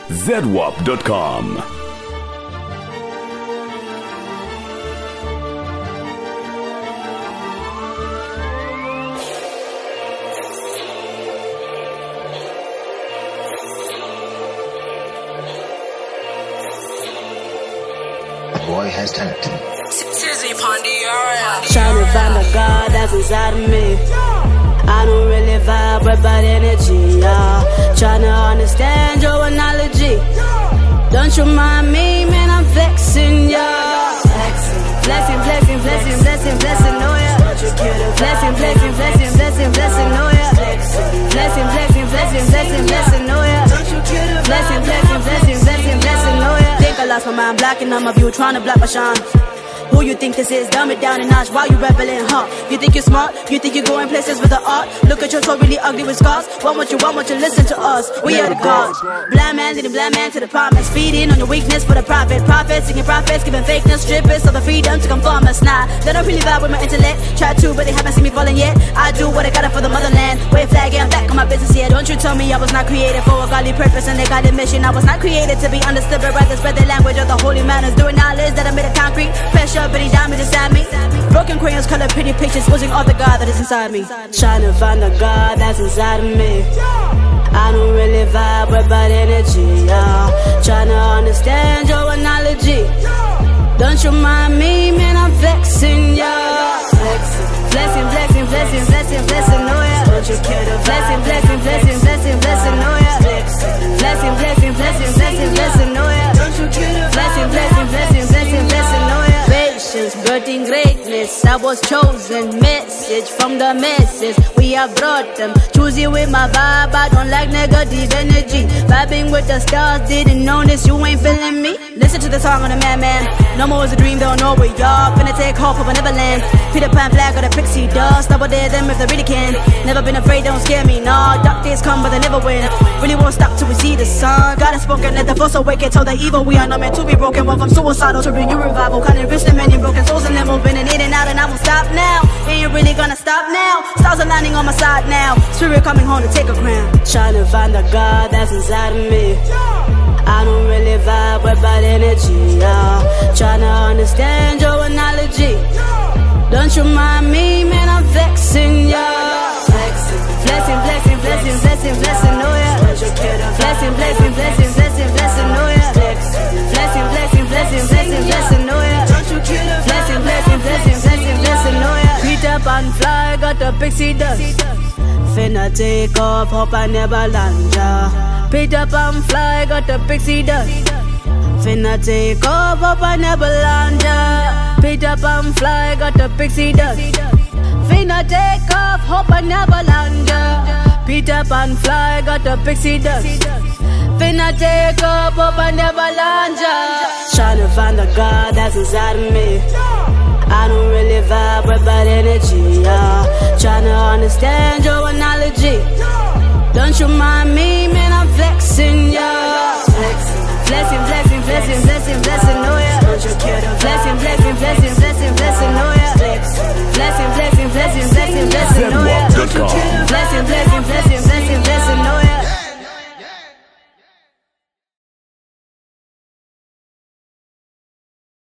ZWAP.com. Boy has talent. Trying to find the God that's inside of me. I don't really vibe with bad energy, yeah. Trying to understand your analogy. Don't you mind me, man, I'm vexing, yeah. Blessing, blessing, blessing, blessing, blessing, oh yeah. Blessing, blessing, blessing, blessing, blessing, oh yeah. Blessing, blessing, blessing, blessing, blessing, oh yeah. Blessing, blessing, blessing, blessing, blessing, oh yeah. Think I lost my mind, blocking on my view, trying to block my shine. Who you think this is? Dumb it down a notch while you rebelling, huh? You think you're smart? You think you're going places with the art? Look at your soul really ugly with scars. Why won't you listen to us? We are the gods. Blind man leading blind man to the promise. Feeding on your weakness for the profit. Prophets singing prophets, giving fakeness, strippers of the freedom to conform us. Nah, they don't really vibe with my intellect. Try to, but they haven't seen me falling yet. I do what I gotta for the motherland. Wave flag, yeah, I'm back on my business here. Don't you tell me I was not created for a godly purpose and a godly mission. I was not created to be understood, but rather spread the language of the holy manners. Doing knowledge that I made of concrete. Pressure, but he diamond inside me. Broken crayons, color pretty pictures, losing all the God that is inside me. Trying to find the God that's inside of me. I don't really vibe with bad energy, yeah. Trying to understand your analogy. Don't you mind me, man, I'm vexing, yeah. Blessing, blessing, blessing, blessing, blessing, oh yeah. Blessing, blessing, blessing, blessing, blessing, oh yeah. Blessing, blessing, blessing, blessing, blessing, oh yeah. Blessing, blessing, blessing, blessing, blessing, oh yeah. Patience, birthing greatness. I was chosen, message from the masses. We have brought them. Choosy with my vibe, I don't like negative energy. Vibing with the stars, didn't know this, you ain't feeling me. Listen to the song on the man. No more is a dream, don't know where y'all. Finna take hope of a Neverland. Peter Pan flag or the pixie dust. Double dare them if they really can. Never been afraid, don't scare me, nah. Dark days come, but they never win. Really won't stop till we see the sun. God has spoken, let the force awaken. Tell the evil we are not meant to be broken. One from suicidal to bring you revival. Can't enrich the many broken souls and them moving in and out, and I won't stop now. Ain't really gonna stop now. Stars are lining on my side now. Spirit coming home to take a crown. Trying to find the God that's inside of me. I don't really vibe with bad energy, yeah. Trying to understand your analogy. Don't you mind me, man, I'm vexing, yeah. Blessing, blessing, blessing, blessing, blessing, oh yeah. Blessing, blessing, blessing, blessing, blessing, oh yeah. Blessing, blessing, blessing, blessing, blessing, oh yeah. Blessing, blessing, blessing, blessing, blessing, oh yeah. Peter Pan fly, got the pixie dust. Finna take off, hope I never land, yeah. Peter Pan fly, got the pixie dust. Finna take off, hope I never land, yeah. Peter Pan fly, got the pixie dust. Finna take off, hope I never land, yeah. Peter Pan fly, got the pixie dust. Finna take off, hope I never land, yeah. Trying to find the God that's inside of me. I don't really vibe with bad energy, yeah. Trying to understand your analogy. Don't you mind me, man, I'm vexing, yeah. Blessing, blessing, blessing, blessing, blessing, oh yeah. Blessing, blessing, blessing,